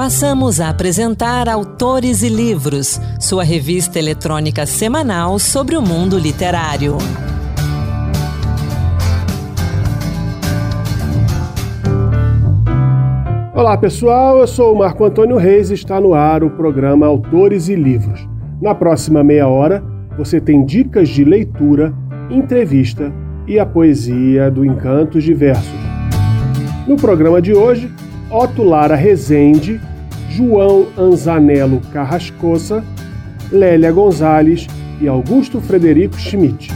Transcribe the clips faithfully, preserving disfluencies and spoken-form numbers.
Passamos a apresentar Autores e Livros, sua revista eletrônica semanal sobre o mundo literário. Olá pessoal, eu sou o Marco Antônio Reis e está no ar o programa Autores e Livros. Na próxima meia hora, você tem dicas de leitura, entrevista e a poesia do Encantos de Versos. No programa de hoje, Otto Lara Rezende, João Anzanello Carrascosa, Lélia Gonzalez e Augusto Frederico Schmidt.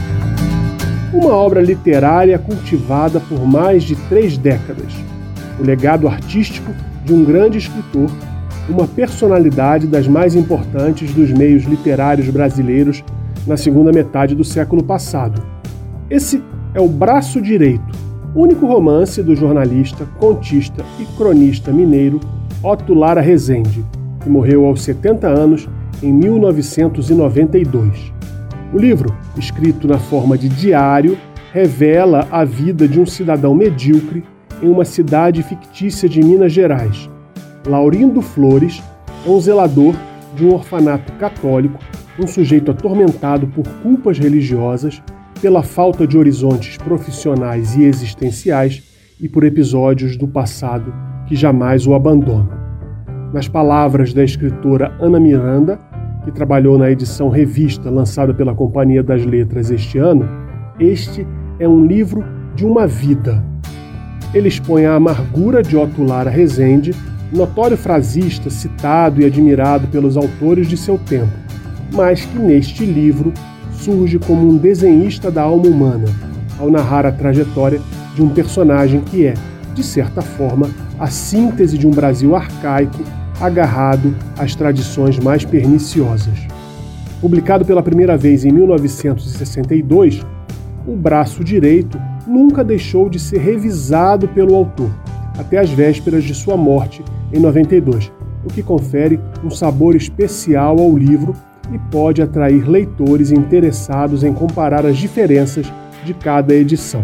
Uma obra literária cultivada por mais de três décadas. O legado artístico de um grande escritor, uma personalidade das mais importantes dos meios literários brasileiros na segunda metade do século passado. Esse é O Braço Direito, único romance do jornalista, contista e cronista mineiro Otto Lara Rezende, que morreu aos setenta anos em mil novecentos e noventa e dois. O livro, escrito na forma de diário, revela a vida de um cidadão medíocre em uma cidade fictícia de Minas Gerais. Laurindo Flores é um zelador de um orfanato católico, um sujeito atormentado por culpas religiosas, pela falta de horizontes profissionais e existenciais e por episódios do passado que jamais o abandonam. Nas palavras da escritora Ana Miranda, que trabalhou na edição revista lançada pela Companhia das Letras este ano, este é um livro de uma vida. Ele expõe a amargura de Otto Lara Rezende, notório frasista citado e admirado pelos autores de seu tempo, mas que neste livro surge como um desenhista da alma humana, ao narrar a trajetória de um personagem que é, de certa forma, a síntese de um Brasil arcaico agarrado às tradições mais perniciosas. Publicado pela primeira vez em mil novecentos e sessenta e dois, O Braço Direito nunca deixou de ser revisado pelo autor, até as vésperas de sua morte em noventa e dois, o que confere um sabor especial ao livro e pode atrair leitores interessados em comparar as diferenças de cada edição.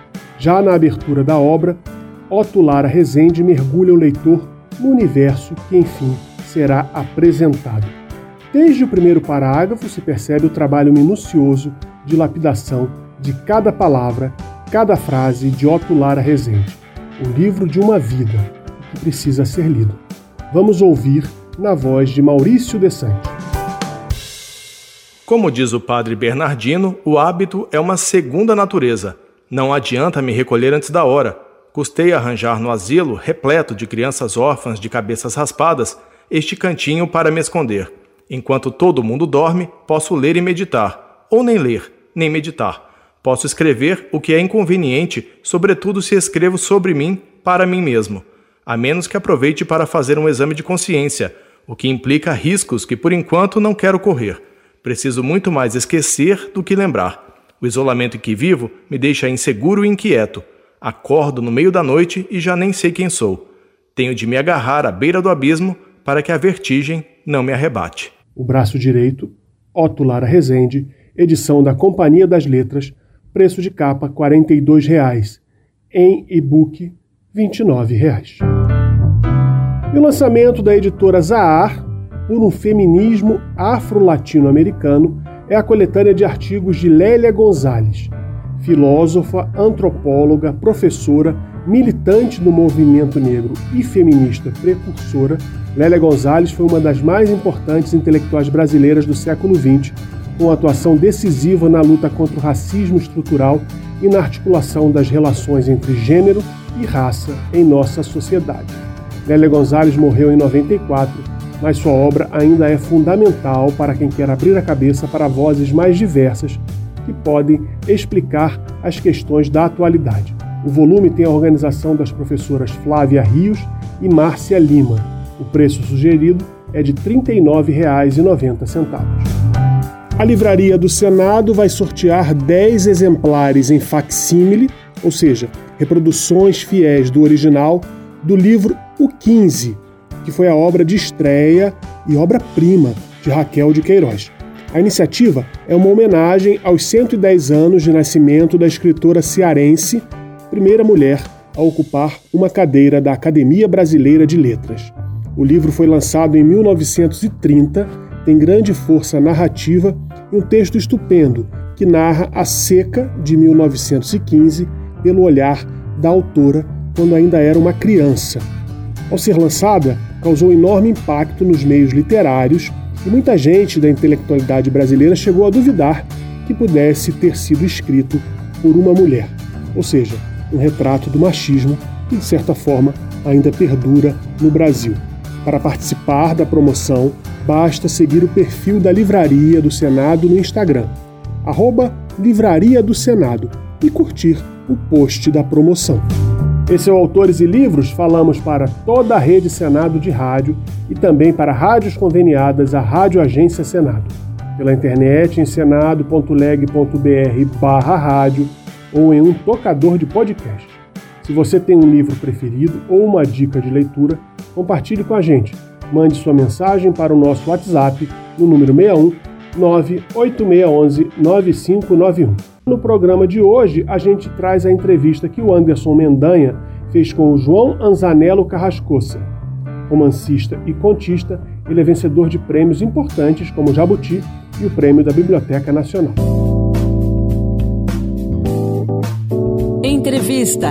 Já na abertura da obra, Otto Lara Rezende mergulha o leitor no universo que, enfim, será apresentado. Desde o primeiro parágrafo se percebe o trabalho minucioso de lapidação de cada palavra, cada frase de Otto Lara Rezende. Um livro de uma vida que precisa ser lido. Vamos ouvir na voz de Maurício de Santi. Como diz o padre Bernardino, o hábito é uma segunda natureza. Não adianta me recolher antes da hora. Custei arranjar no asilo, repleto de crianças órfãs de cabeças raspadas, este cantinho para me esconder. Enquanto todo mundo dorme, posso ler e meditar. Ou nem ler, nem meditar. Posso escrever o que é inconveniente, sobretudo se escrevo sobre mim, para mim mesmo. A menos que aproveite para fazer um exame de consciência, o que implica riscos que por enquanto não quero correr. Preciso muito mais esquecer do que lembrar. O isolamento em que vivo me deixa inseguro e inquieto. Acordo no meio da noite e já nem sei quem sou. Tenho de me agarrar à beira do abismo para que a vertigem não me arrebate. O Braço Direito, Otto Lara Rezende, edição da Companhia das Letras, preço de capa quarenta e dois reais, em e-book vinte e nove reais. E o lançamento da editora Zahar, por um feminismo afro-latino-americano, é a coletânea de artigos de Lélia Gonzalez, filósofa, antropóloga, professora, militante do movimento negro e feminista precursora. Lélia Gonzalez foi uma das mais importantes intelectuais brasileiras do século vinte, com atuação decisiva na luta contra o racismo estrutural e na articulação das relações entre gênero e raça em nossa sociedade. Lélia Gonzalez morreu em noventa e quatro, mas sua obra ainda é fundamental para quem quer abrir a cabeça para vozes mais diversas que podem explicar as questões da atualidade. O volume tem a organização das professoras Flávia Rios e Márcia Lima. O preço sugerido é de trinta e nove reais e noventa centavos. A Livraria do Senado vai sortear dez exemplares em facsímile, ou seja, reproduções fiéis do original, do livro O quinze, que foi a obra de estreia e obra-prima de Raquel de Queiroz. A iniciativa é uma homenagem aos cento e dez anos de nascimento da escritora cearense, primeira mulher a ocupar uma cadeira da Academia Brasileira de Letras. O livro foi lançado em mil novecentos e trinta, tem grande força narrativa e um texto estupendo que narra a seca de mil novecentos e quinze pelo olhar da autora quando ainda era uma criança. Ao ser lançada, causou enorme impacto nos meios literários e muita gente da intelectualidade brasileira chegou a duvidar que pudesse ter sido escrito por uma mulher, ou seja, um retrato do machismo que, de certa forma, ainda perdura no Brasil. Para participar da promoção, basta seguir o perfil da Livraria do Senado no Instagram, arroba Livraria do Senado, e curtir o post da promoção. Esse é o Autores e Livros. Falamos para toda a rede Senado de rádio e também para rádios conveniadas à Rádio Agência Senado. Pela internet em senado ponto leg ponto br barra rádio ou em um tocador de podcast. Se você tem um livro preferido ou uma dica de leitura, compartilhe com a gente. Mande sua mensagem para o nosso WhatsApp no número seis um nove oito seis um um nove cinco nove um. No programa de hoje, a gente traz a entrevista que o Anderson Mendanha fez com o João Anzanello Carrascosa. Romancista e contista, ele é vencedor de prêmios importantes como o Jabuti e o Prêmio da Biblioteca Nacional. Entrevista.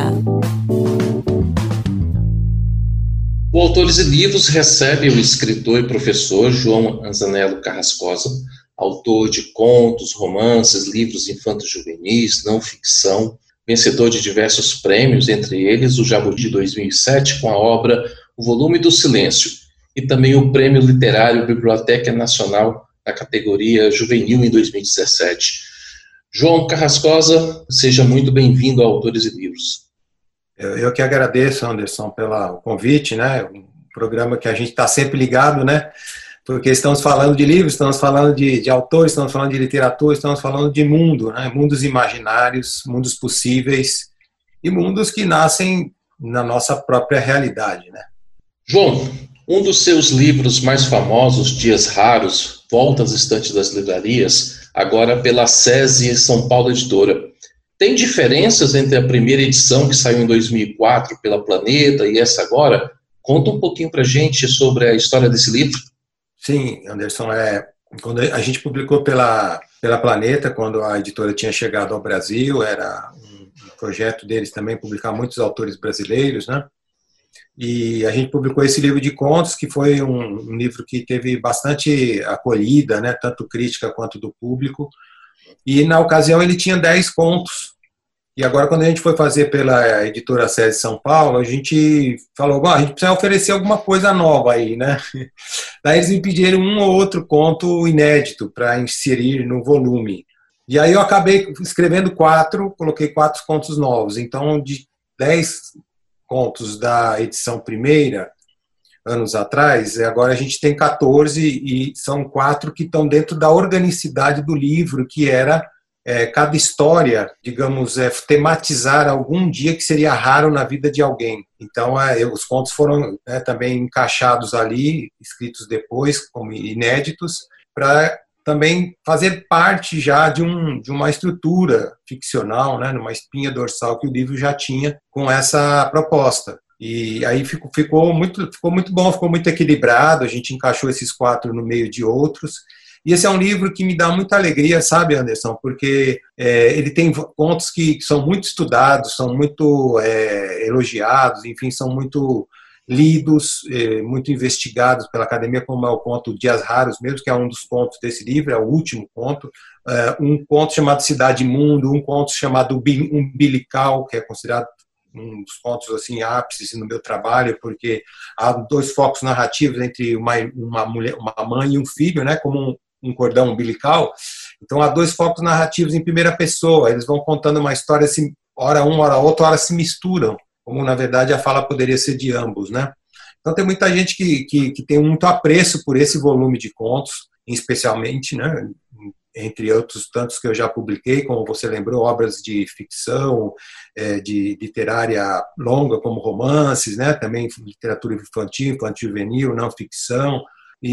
O Autores e Livros recebe o escritor e professor João Anzanello Carrascosa, autor de contos, romances, livros infanto-juvenis, não ficção, vencedor de diversos prêmios, entre eles o Jabuti dois mil e sete com a obra O Volume do Silêncio, e também o Prêmio Literário Biblioteca Nacional na categoria Juvenil em dois mil e dezessete. João Carrascosa, seja muito bem-vindo a Autores e Livros. Eu, eu que agradeço, Anderson, pelo convite, né? Um programa que a gente está sempre ligado, né? Porque estamos falando de livros, estamos falando de, de autores, estamos falando de literatura, estamos falando de mundo, né? Mundos imaginários, mundos possíveis e mundos que nascem na nossa própria realidade, né? João, um dos seus livros mais famosos, Dias Raros, volta às estantes das livrarias, agora pela SESI São Paulo Editora. Tem diferenças entre a primeira edição, que saiu em dois mil e quatro pela Planeta, e essa agora? Conta um pouquinho pra gente sobre a história desse livro. Sim, Anderson, é, quando a gente publicou pela, pela Planeta, quando a editora tinha chegado ao Brasil, era um, um projeto deles também publicar muitos autores brasileiros, né? E a gente publicou esse livro de contos, que foi um, um livro que teve bastante acolhida, né? Tanto crítica quanto do público. E na ocasião ele tinha dez contos. E agora, quando a gente foi fazer pela editora SESI São Paulo, a gente falou, bom, a gente precisa oferecer alguma coisa nova aí, né? Daí eles me pediram um ou outro conto inédito para inserir no volume. E aí eu acabei escrevendo quatro, coloquei quatro contos novos. Então, de dez contos da edição primeira, anos atrás, agora a gente tem quatorze e são quatro que estão dentro da organicidade do livro, que era... É, cada história, digamos, é, tematizar algum dia que seria raro na vida de alguém. Então, é, os contos foram é, também encaixados ali, escritos depois, como inéditos, para também fazer parte já de, um, de uma estrutura ficcional, né, numa espinha dorsal que o livro já tinha com essa proposta. E aí ficou, ficou, muito, ficou muito bom, ficou muito equilibrado, a gente encaixou esses quatro no meio de outros. E esse é um livro que me dá muita alegria, sabe, Anderson? Porque é, ele tem contos que são muito estudados, são muito é, elogiados, enfim, são muito lidos, é, muito investigados pela academia, como é o conto Dias Raros mesmo, que é um dos contos desse livro, é o último conto. É, um conto chamado Cidade Mundo, um conto chamado Umbilical, que é considerado um dos pontos assim, ápices no meu trabalho, porque há dois focos narrativos entre uma, uma, mulher, uma mãe e um filho, né, como um, um cordão umbilical. Então há dois focos narrativos em primeira pessoa, eles vão contando uma história, assim, hora um, hora outra, hora se misturam, como na verdade a fala poderia ser de ambos, né? Então tem muita gente que, que, que tem muito apreço por esse volume de contos, especialmente, né, entre outros tantos que eu já publiquei, como você lembrou, obras de ficção, de literária longa, como romances, né? Também literatura infantil, infanto-juvenil, não ficção.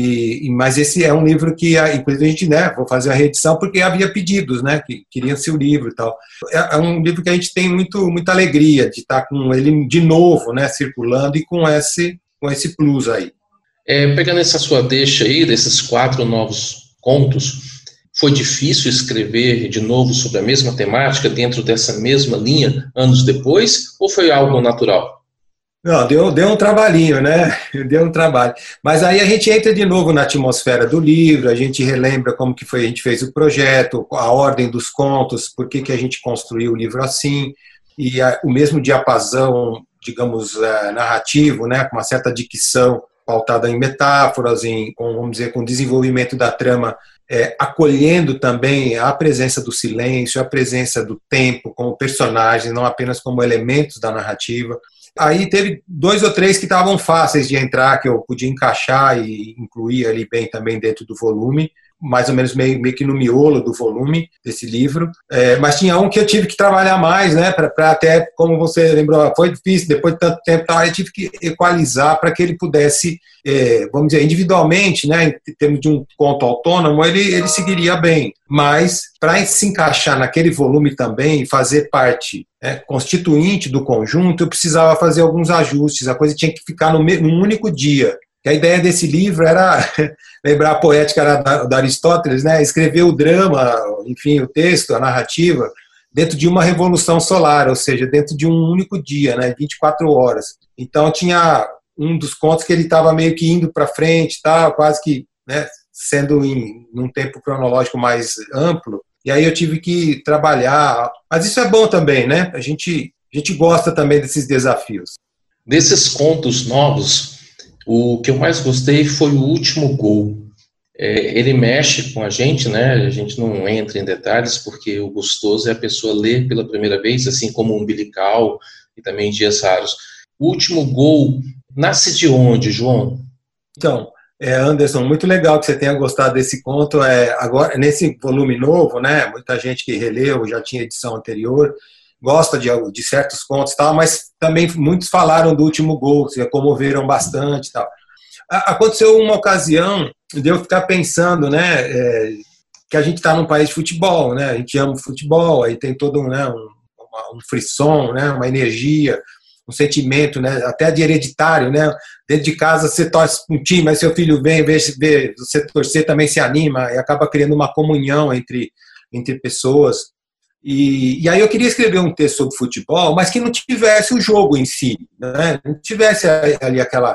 E, mas esse é um livro que, inclusive, a gente, né, vou fazer a reedição porque havia pedidos, né, que queriam ser o livro e tal. É um livro que a gente tem muito, muita alegria de estar com ele de novo, né, circulando e com esse, com esse plus aí. É, pegando essa sua deixa aí, desses quatro novos contos, foi difícil escrever de novo sobre a mesma temática, dentro dessa mesma linha, anos depois, ou foi algo natural? Não, deu, deu um trabalhinho, né? Deu um trabalho. Mas aí a gente entra de novo na atmosfera do livro, a gente relembra como que foi, a gente fez o projeto, a ordem dos contos, por que que a gente construiu o livro assim, e a, o mesmo diapasão, digamos, é, narrativo, né? Com uma certa dicção pautada em metáforas, em, com, vamos dizer, com o desenvolvimento da trama, é, acolhendo também a presença do silêncio, a presença do tempo como personagem, não apenas como elementos da narrativa. Aí teve dois ou três que estavam fáceis de entrar, que eu podia encaixar e incluir ali bem também dentro do volume, mais ou menos meio, meio que no miolo do volume desse livro. É, mas tinha um que eu tive que trabalhar mais, né, para até, como você lembrou, foi difícil, depois de tanto tempo, eu tive que equalizar para que ele pudesse, é, vamos dizer, individualmente, né, em termos de um conto autônomo, ele, ele seguiria bem. Mas, para se encaixar naquele volume também, fazer parte, né, constituinte do conjunto, eu precisava fazer alguns ajustes, a coisa tinha que ficar no num único dia. A ideia desse livro era lembrar a poética da Aristóteles, né? Escrever o drama, enfim, o texto, a narrativa, dentro de uma revolução solar, ou seja, dentro de um único dia, né? vinte e quatro horas. Então tinha um dos contos que ele estava meio que indo para frente, tá? Quase que, né, sendo em um tempo cronológico mais amplo, e aí eu tive que trabalhar. Mas isso é bom também, né? A gente, a gente gosta também desses desafios. Desses contos novos, o que eu mais gostei foi o último gol. É, ele mexe com a gente, né? A gente não entra em detalhes, porque o gostoso é a pessoa ler pela primeira vez, assim como o Umbilical e também Dias Raros. O último gol nasce de onde, João? Então, é, Anderson, muito legal que você tenha gostado desse conto. É, agora, nesse volume novo, né? Muita gente que releu, já tinha edição anterior, gosta de, de certos contos, tal, mas também muitos falaram do último gol, se comoveram bastante. Tal. Aconteceu uma ocasião de eu ficar pensando, né, é, que a gente está num país de futebol, né, a gente ama o futebol, aí tem todo um, né, um, um frisson, né, uma energia, um sentimento, né, até de hereditário, né, dentro de casa você torce um time, mas seu filho vem, vê, vê você torcer, também se anima e acaba criando uma comunhão entre, entre pessoas. E, e aí eu queria escrever um texto sobre futebol, mas que não tivesse o jogo em si, né? Não tivesse ali aquela...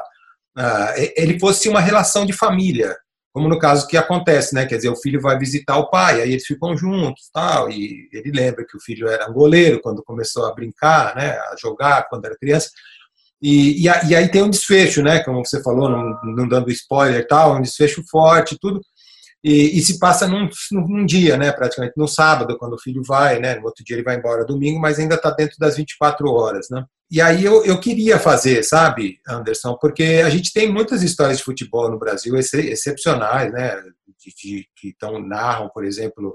Uh, ele fosse uma relação de família, como no caso que acontece, né? Quer dizer, o filho vai visitar o pai, aí eles ficam juntos, tal, e ele lembra que o filho era um goleiro quando começou a brincar, né? A jogar quando era criança. E, e, e aí tem um desfecho, né? Como você falou, não, não dando spoiler e tal, um desfecho forte, tudo. E, e se passa num, num dia, né, praticamente no sábado, quando o filho vai, né, no outro dia ele vai embora domingo, mas ainda está dentro das vinte e quatro horas, né. E aí eu, eu queria fazer, sabe, Anderson, porque a gente tem muitas histórias de futebol no Brasil excepcionais, né, de, de, que tão, narram, por exemplo,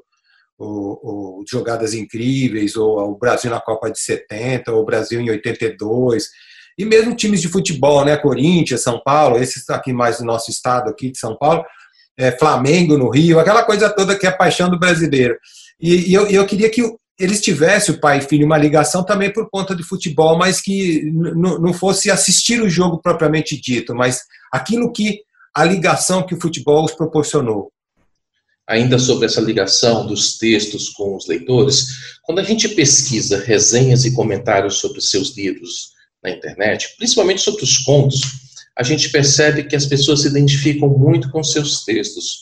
o, o jogadas incríveis, ou o Brasil na Copa de setenta, ou o Brasil em oitenta e dois, e mesmo times de futebol, né, Corinthians, São Paulo, esses aqui mais do nosso estado aqui de São Paulo, É, Flamengo no Rio, aquela coisa toda que é a paixão do brasileiro. E, e eu, eu queria que eles tivessem, o pai e filho, uma ligação também por conta de futebol, mas que não fosse assistir o jogo propriamente dito, mas aquilo que a ligação que o futebol os proporcionou. Ainda sobre essa ligação dos textos com os leitores, quando a gente pesquisa resenhas e comentários sobre os seus livros na internet, principalmente sobre os contos, a gente percebe que as pessoas se identificam muito com seus textos,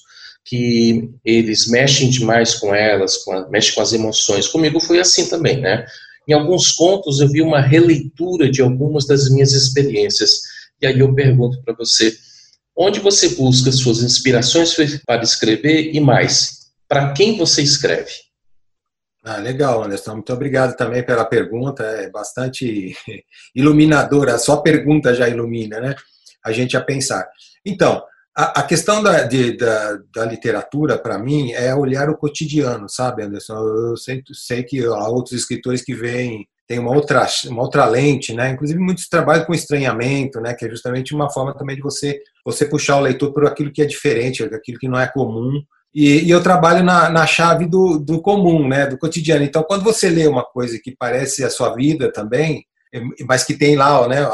que eles mexem demais com elas, com a, mexem com as emoções. Comigo foi assim também, né? Em alguns contos eu vi uma releitura de algumas das minhas experiências. E aí eu pergunto para você, onde você busca suas inspirações para escrever e mais, para quem você escreve? Ah, legal, Anderson. Muito obrigado também pela pergunta. É bastante iluminadora. Só a pergunta já ilumina, né? A gente a pensar. Então, a, a questão da, de, da, da literatura, para mim, é olhar o cotidiano, sabe, Anderson? Eu sei, sei que há outros escritores que veem, tem uma outra, uma outra lente, né? Inclusive muitos trabalham com estranhamento, né? Que é justamente uma forma também de você, você puxar o leitor por aquilo que é diferente, aquilo que não é comum. E, e eu trabalho na, na chave do, do comum, né? Do cotidiano. Então, quando você lê uma coisa que parece a sua vida também, mas que tem lá, né,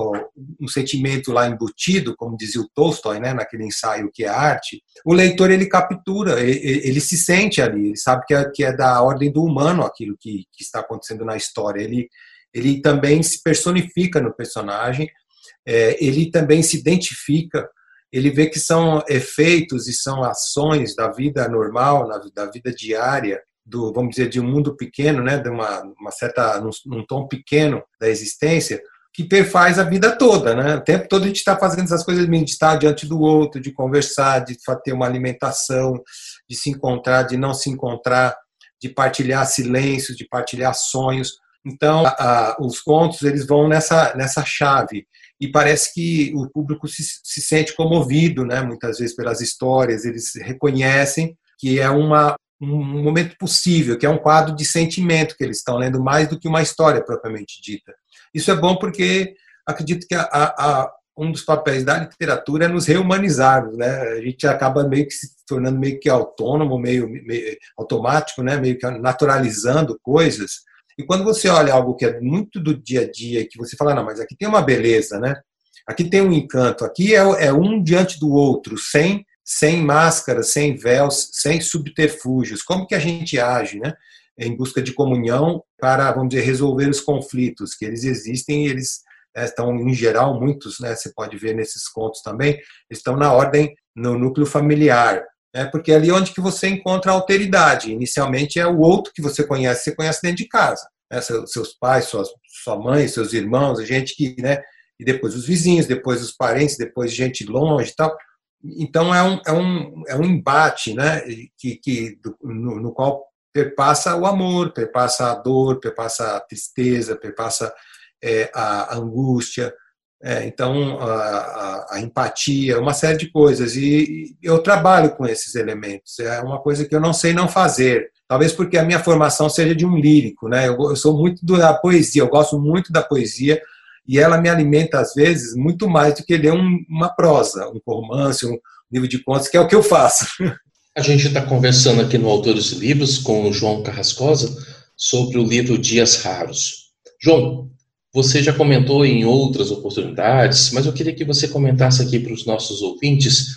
um sentimento lá embutido, como dizia o Tolstói, né, naquele ensaio que é arte, o leitor ele captura, ele, ele se sente ali, ele sabe que é, que é da ordem do humano aquilo que, que está acontecendo na história, ele, ele também se personifica no personagem, é, ele também se identifica, ele vê que são efeitos e são ações da vida normal, da vida diária, do, vamos dizer, de um mundo pequeno, né, de uma, uma certa, num, num tom pequeno da existência, que perfaz a vida toda, né? O tempo todo a gente está fazendo essas coisas, de estar diante do outro, de conversar, de ter uma alimentação, de se encontrar, de não se encontrar, de partilhar silêncios, de partilhar sonhos. Então, a, a, os contos eles vão nessa, nessa chave. E parece que o público se, se sente comovido, né? Muitas vezes pelas histórias, eles reconhecem que é uma um momento possível, que é um quadro de sentimento que eles estão lendo mais do que uma história propriamente dita. Isso é bom porque acredito que a, a, um dos papéis da literatura é nos rehumanizarmos, né? A gente acaba meio que se tornando meio que autônomo, meio, meio automático, né? Meio que naturalizando coisas. E quando você olha algo que é muito do dia a dia, que você fala, não, mas aqui tem uma beleza, né? Aqui tem um encanto, aqui é, é um diante do outro, sem sem máscaras, sem véus, sem subterfúgios. Como que a gente age, né, em busca de comunhão para, vamos dizer, resolver os conflitos, que eles existem e eles né, estão, em geral, muitos, né, você pode ver nesses contos também, estão na ordem, no núcleo familiar, né, porque é ali onde que você encontra a alteridade. Inicialmente é o outro que você conhece, você conhece dentro de casa, né, seus pais, suas, sua mãe, seus irmãos, a gente que, né, e depois os vizinhos, depois os parentes, depois gente longe e tal. Então, é um, é um, é um embate, né, que, que, no, no qual perpassa o amor, perpassa a dor, perpassa a tristeza, perpassa é, a angústia, é, então, a, a, a empatia, uma série de coisas. E eu trabalho com esses elementos. É uma coisa que eu não sei não fazer. Talvez porque a minha formação seja de um lírico, né? Eu, eu sou muito da poesia, eu gosto muito da poesia, e ela me alimenta, às vezes, muito mais do que ler um, uma prosa, um romance, um livro de contos, que é o que eu faço. A gente está conversando aqui no Autores e Livros com o João Carrascosa sobre o livro Dias Raros. João, você já comentou em outras oportunidades, mas eu queria que você comentasse aqui para os nossos ouvintes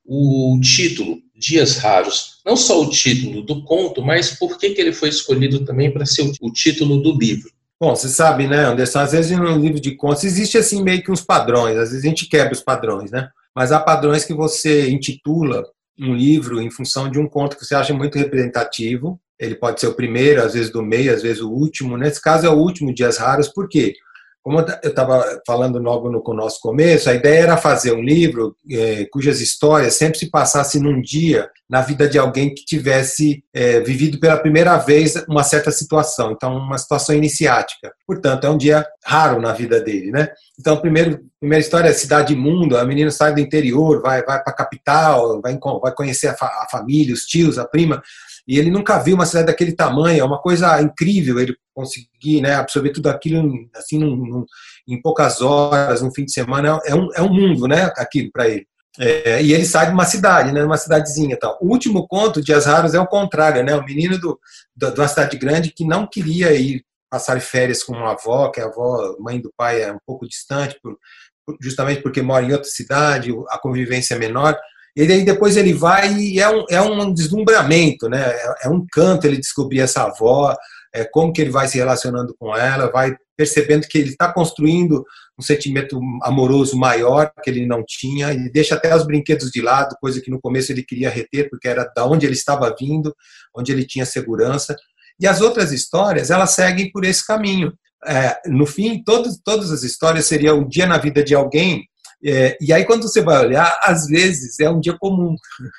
o título, Dias Raros. Não só o título do conto, mas por que, que ele foi escolhido também para ser o título do livro. Bom, você sabe, né, Anderson, às vezes no livro de contos existe assim meio que uns padrões, às vezes a gente quebra os padrões, né? Mas há padrões que você intitula um livro em função de um conto que você acha muito representativo. Ele pode ser o primeiro, às vezes do meio, às vezes o último. Nesse caso é o último, Dias Raros, por quê? Como eu estava falando logo no, no nosso começo, a ideia era fazer um livro é, cujas histórias sempre se passassem num dia na vida de alguém que tivesse é, vivido pela primeira vez uma certa situação, então uma situação iniciática. Portanto, é um dia raro na vida dele, né? Então, a primeira, primeira história é Cidade Imunda, a menina sai do interior, vai, vai para a capital, vai, vai conhecer a, fa, a família, os tios, a prima, e ele nunca viu uma cidade daquele tamanho, é uma coisa incrível ele conseguir, né, absorver tudo aquilo assim, num, num, em poucas horas, num fim de semana, é um, é um mundo, né, aquilo para ele. É, e ele sai de uma cidade, né, uma cidadezinha. Tal. O último conto, Dias Raros, é o contrário, né, o menino do, do, de uma cidade grande que não queria ir passar férias com uma avó, que a avó, mãe do pai, é um pouco distante, por, justamente porque mora em outra cidade, a convivência é menor. E aí depois ele vai e é um, é um deslumbramento, né? É, é um canto ele descobrir essa avó, é, como que ele vai se relacionando com ela, vai percebendo que ele está construindo um sentimento amoroso maior que ele não tinha, e deixa até os brinquedos de lado, coisa que no começo ele queria reter, porque era da onde ele estava vindo, onde ele tinha segurança. E as outras histórias, elas seguem por esse caminho. É, no fim, todos, todas as histórias seriam um dia na vida de alguém. É, e aí, quando você vai olhar, às vezes é um dia comum.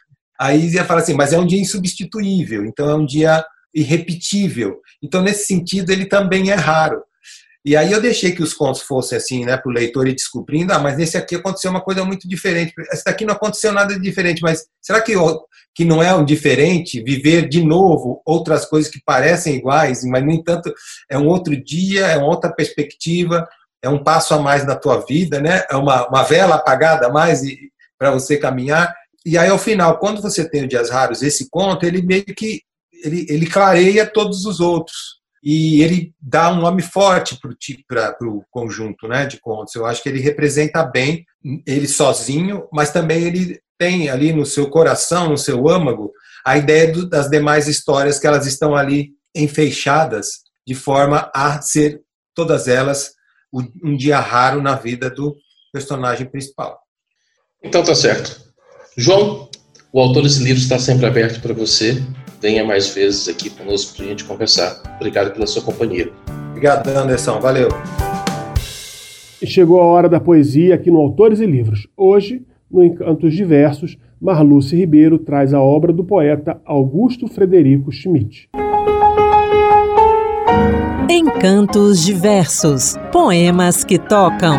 Aí você fala assim, mas é um dia insubstituível, então é um dia irrepetível. Então, nesse sentido, ele também é raro. E aí eu deixei que os contos fossem assim, né, para o leitor ir descobrindo, ah, mas nesse aqui aconteceu uma coisa muito diferente. Esse daqui não aconteceu nada de diferente, mas será que, que não é um diferente viver de novo outras coisas que parecem iguais, mas, no entanto, é um outro dia, é uma outra perspectiva, é um passo a mais na tua vida, né? É uma, uma vela apagada a mais para você caminhar. E aí, ao final, quando você tem o Dias Raros, esse conto, ele meio que ele, ele clareia todos os outros. e ele dá um nome forte para o conjunto, né, de contos. Eu acho que ele representa bem ele sozinho, mas também ele tem ali no seu coração, no seu âmago, a ideia do, das demais histórias, que elas estão ali enfeixadas de forma a ser, todas elas, um dia raro na vida do personagem principal. Então tá certo. João, o Autores e Livros está sempre aberto para você. Venha mais vezes aqui conosco para a gente conversar. Obrigado pela sua companhia. Obrigado, Anderson. Valeu. E chegou a hora da poesia aqui no Autores e Livros. Hoje, no Encantos Diversos, Marluce Ribeiro traz a obra do poeta Augusto Frederico Schmidt. Encantos Diversos, poemas que tocam.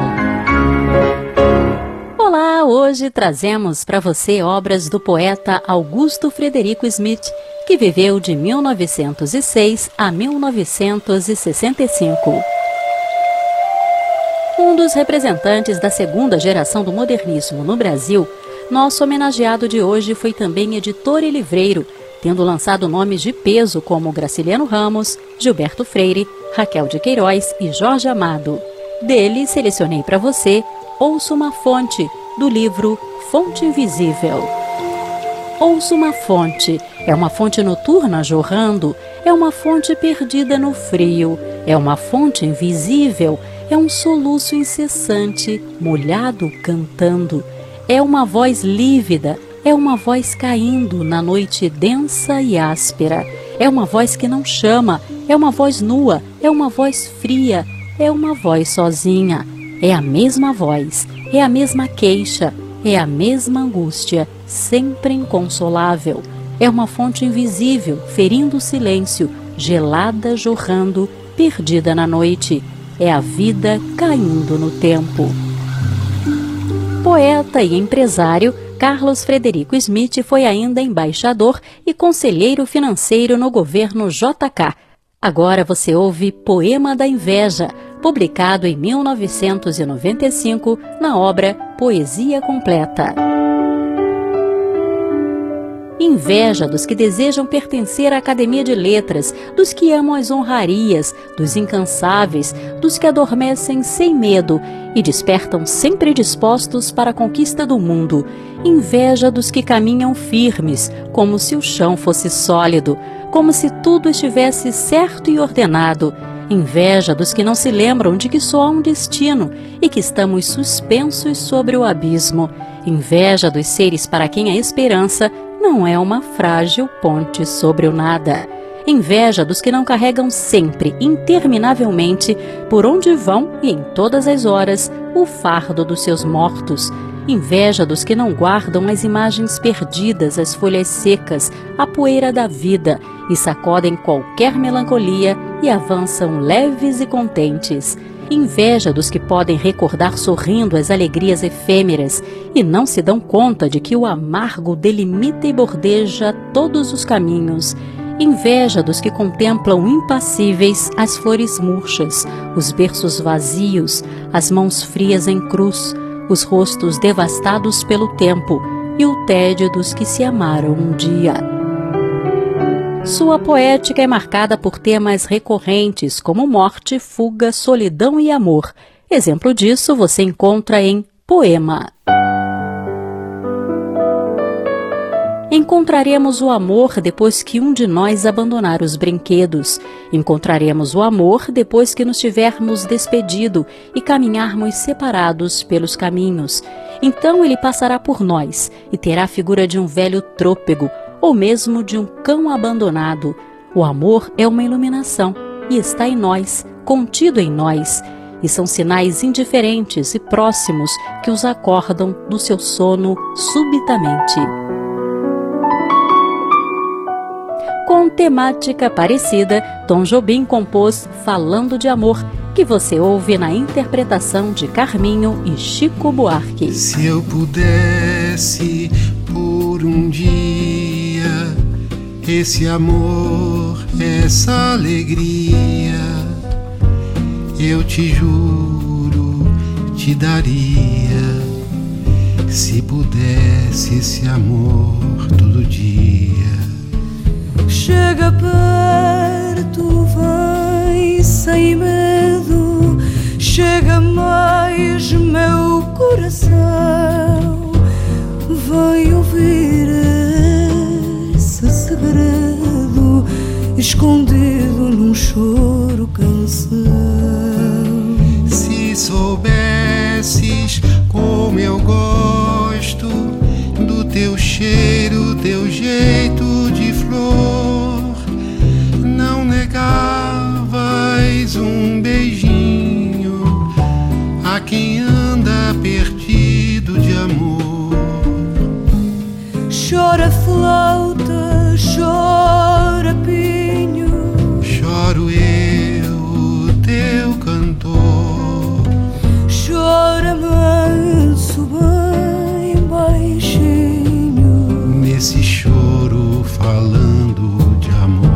Olá, hoje trazemos para você obras do poeta Augusto Frederico Schmidt, que viveu de mil novecentos e seis a mil novecentos e sessenta e cinco. Um dos representantes da segunda geração do modernismo no Brasil, nosso homenageado de hoje foi também editor e livreiro, tendo lançado nomes de peso como Graciliano Ramos, Gilberto Freire, Raquel de Queiroz e Jorge Amado. Dele, selecionei para você Ouço uma Fonte, do livro Fonte Invisível. Ouço uma fonte, é uma fonte noturna jorrando, é uma fonte perdida no frio, é uma fonte invisível, é um soluço incessante, molhado cantando, é uma voz lívida, é uma voz caindo na noite densa e áspera, é uma voz que não chama, é uma voz nua, é uma voz fria, é uma voz sozinha, é a mesma voz, é a mesma queixa, é a mesma angústia, sempre inconsolável. É uma fonte invisível, ferindo o silêncio, gelada jorrando, perdida na noite. É a vida caindo no tempo. Poeta e empresário, Carlos Frederico Schmidt foi ainda embaixador e conselheiro financeiro no governo J K. Agora você ouve Poema da Inveja, publicado em mil novecentos e noventa e cinco na obra Poesia Completa. Inveja dos que desejam pertencer à Academia de Letras, dos que amam as honrarias, dos incansáveis, dos que adormecem sem medo e despertam sempre dispostos para a conquista do mundo. Inveja dos que caminham firmes, como se o chão fosse sólido, como se tudo estivesse certo e ordenado. Inveja dos que não se lembram de que só há um destino e que estamos suspensos sobre o abismo. Inveja dos seres para quem a esperança não é uma frágil ponte sobre o nada. Inveja dos que não carregam sempre, interminavelmente, por onde vão e em todas as horas, o fardo dos seus mortos. Inveja dos que não guardam as imagens perdidas, as folhas secas, a poeira da vida, e sacodem qualquer melancolia e avançam leves e contentes. Inveja dos que podem recordar sorrindo as alegrias efêmeras e não se dão conta de que o amargo delimita e bordeja todos os caminhos. Inveja dos que contemplam impassíveis as flores murchas, os berços vazios, as mãos frias em cruz, os rostos devastados pelo tempo e o tédio dos que se amaram um dia. Sua poética é marcada por temas recorrentes como morte, fuga, solidão e amor. Exemplo disso você encontra em Poema. Encontraremos o amor depois que um de nós abandonar os brinquedos. Encontraremos o amor depois que nos tivermos despedido e caminharmos separados pelos caminhos. Então ele passará por nós e terá a figura de um velho trôpego ou mesmo de um cão abandonado. O amor é uma iluminação e está em nós, contido em nós, e são sinais indiferentes e próximos que os acordam do seu sono subitamente. Com temática parecida, Tom Jobim compôs Falando de Amor, que você ouve na interpretação de Carminho e Chico Buarque. Se eu pudesse por um dia esse amor, essa alegria, eu te juro, te daria, se pudesse esse amor todo dia. Chega perto, vai vem sem medo, chega mais meu coração, vem ouvir esse segredo escondido num choro canção. Se soubesses como eu gosto do teu cheiro, teu jeito de flor, não negavas um beijinho a quem anda perdido de amor. Chora flauta, chora pinho, choro eu, teu cantor. Chora manso, bem baixinho, nesse choro falando de amor.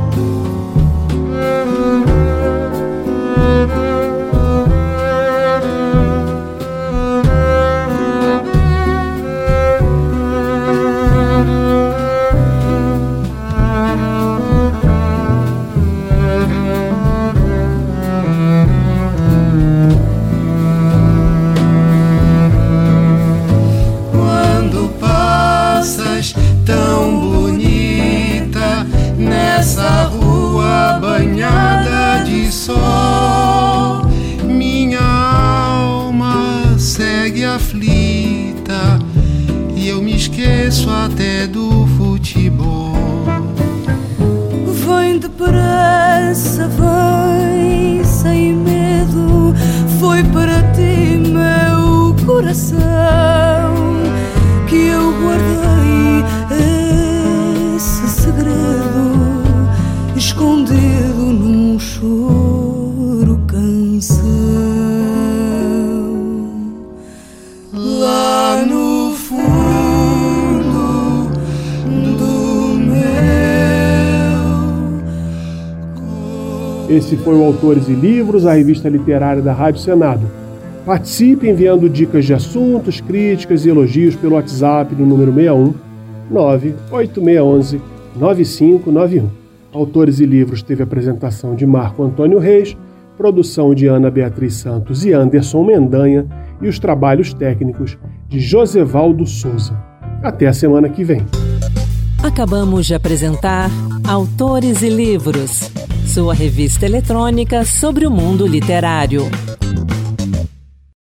Banhada de sol, minha alma segue aflita e eu me esqueço até do futebol. Vem depressa, vem sem medo, foi para ti meu coração que eu guardei esse segredo escondido num choro canção. Lá no fundo do meu. Esse foi o Autores e Livros, a revista literária da Rádio Senado. Participe enviando dicas de assuntos, críticas e elogios pelo WhatsApp no número seis um nove oito seis um um nove cinco nove um. Autores e Livros teve apresentação de Marco Antônio Reis, produção de Ana Beatriz Santos e Anderson Mendanha e os trabalhos técnicos de Josevaldo Souza. Até a semana que vem. Acabamos de apresentar Autores e Livros, sua revista eletrônica sobre o mundo literário.